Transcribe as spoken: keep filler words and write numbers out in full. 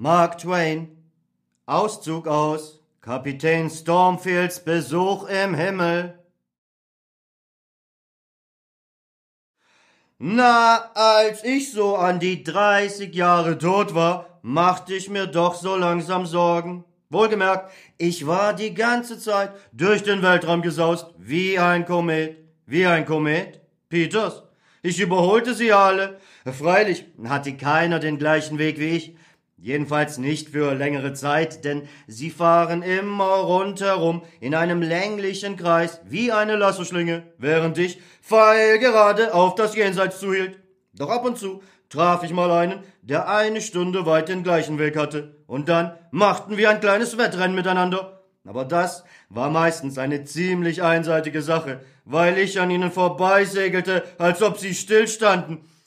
Mark Twain. Auszug aus Kapitän Stormfields Besuch im Himmel. Na, als ich so an die dreißig Jahre tot war, machte ich mir doch so langsam Sorgen. Wohlgemerkt, ich war die ganze Zeit durch den Weltraum gesaust, wie ein Komet. Wie ein Komet? Peters? Ich überholte sie alle. Freilich hatte keiner den gleichen Weg wie ich. Jedenfalls nicht für längere Zeit, denn sie fahren immer rundherum in einem länglichen Kreis wie eine Lassoschlinge, während ich pfeilgerade auf das Jenseits zuhielt. Doch ab und zu traf ich mal einen, der eine Stunde weit den gleichen Weg hatte, und dann machten wir ein kleines Wettrennen miteinander. Aber das war meistens eine ziemlich einseitige Sache, weil ich an ihnen vorbeisegelte, als ob sie stillstanden.